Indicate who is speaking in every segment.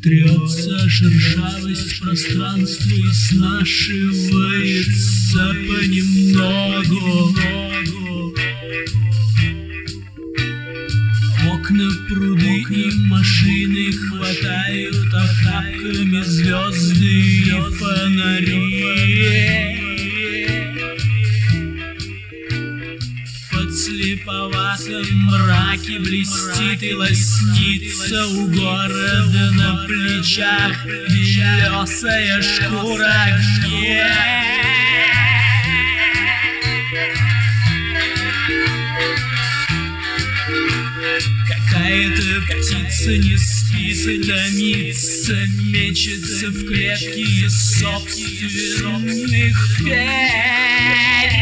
Speaker 1: трется шершавость пространства и снашивается понемногу. Окна, пруды и машины хватают охапками звезды и фонари. В подслеповатом мраке блестит и лоснится у города на плечах белесая шкура огня. Какая-то птица не спит, томится, мечется в клетке из собственных перьев.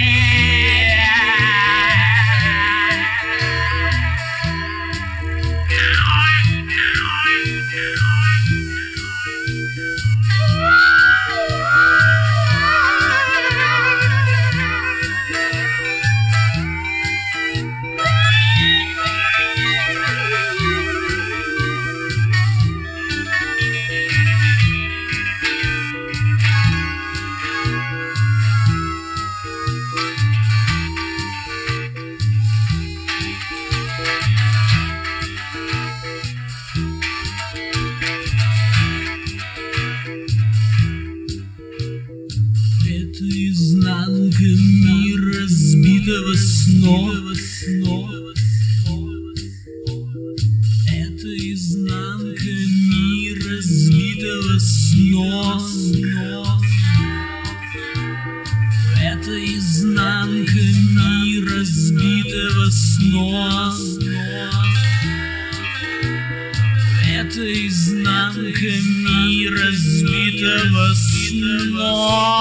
Speaker 1: Это изнанка мира сбитого снова. Это изнанка мира сбитого снова. Это изнанка мира сбитого снова. Это изнанка мира сбитого снова.